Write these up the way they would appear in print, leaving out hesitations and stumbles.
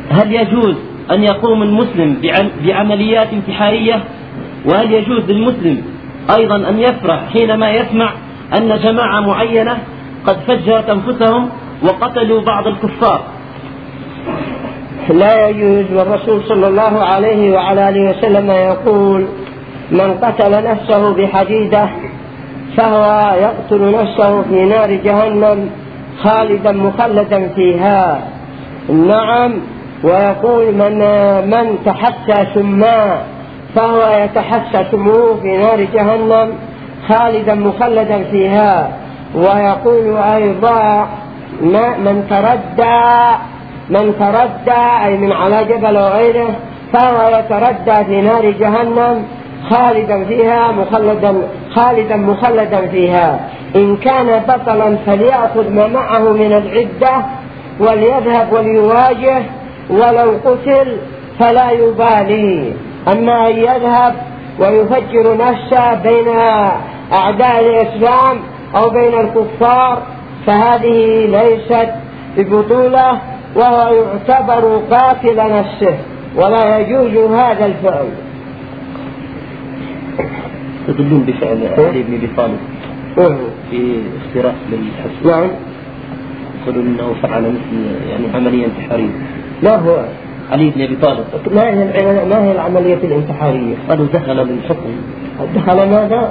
هل يجوز أن يقوم المسلم بعمليات انتحارية؟ وهل يجوز للمسلم أيضا أن يفرح حينما يسمع أن جماعة معينة قد فجرت أنفسهم وقتلوا بعض الكفار؟ لا يجوز. والرسول صلى الله عليه وعلى آله وسلم يقول: من قتل نفسه بحديدة فهو يقتل نفسه في نار جهنم خالدا مخلدا فيها. نعم. ويقول: من تحسى سما فهو يتحسى سموه في نار جهنم خالدا مخلدا فيها. ويقول أيضا: من تردى أي من على جبل وغيره فهو يتردى في نار جهنم خالدا فيها خالدا مخلدا فيها. إن كان بطلا فليأخذ ما معه من العدة وليذهب وليواجه، ولو قتل فلا يبالي. أما أن يذهب ويفجر نفسه بين أعداء الإسلام أو بين الكفار فهذه ليست ببطولة، وهو يعتبر قاتل نفسه ولا يجوز هذا الفعل. تدلون بفعل علي بن أبي طالب في اختراق للحسن. نعم. يقولون أنه فعل مثل عملية انتحارية. لا، هو علي بن أبي طالب. ما هي العملية الانتحارية؟ قالوا دخل للحكم. دخل ماذا؟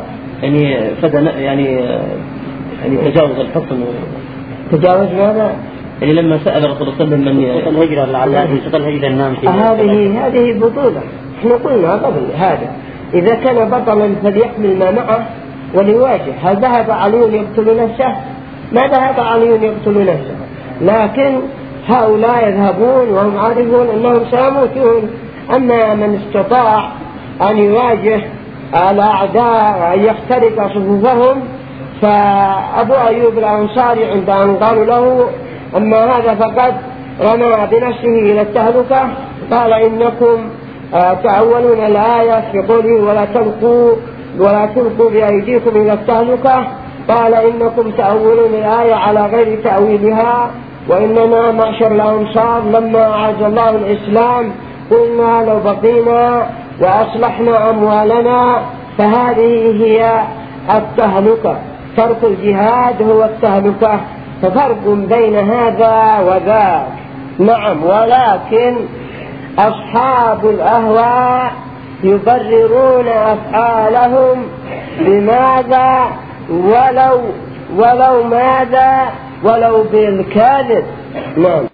تجاوز الحكم. تجاوز ماذا؟ لما سأل الرسول صلى الله عليه وسلم من الهجرة لعله الهجرة النام هذه بطولة. احنا قلنا قبل هذا إذا كان بطلا فليحمل ما معه وليواجه. هل ذهب علي يقتل نفسه؟ ما ذهب علي يقتل نفسه، لكن هؤلاء يذهبون وهم عارفون أنهم سيموتون. أما من استطاع أن يواجه الأعداء وأن يخترق صفوفهم فأبو أيوب الأنصاري عند أن قالوا له: أما هذا فقد رمى بنفسه إلى التهلكة، قال: إنكم تأولون الآية في قوله ولا تلقوا بأيديكم إلى التهلكة. قال: إنكم تأولون الآية على غير تأويلها، وإننا معشر الأنصار لما أعز الله الإسلام قلنا لو بقينا وأصلحنا أموالنا فهذه هي التهلكة. ترك الجهاد هو التهلكة، ففرق بين هذا وذاك. نعم. ولكن أصحاب الأهواء يبررون أفعالهم بماذا؟ ولو بالكذب. نعم.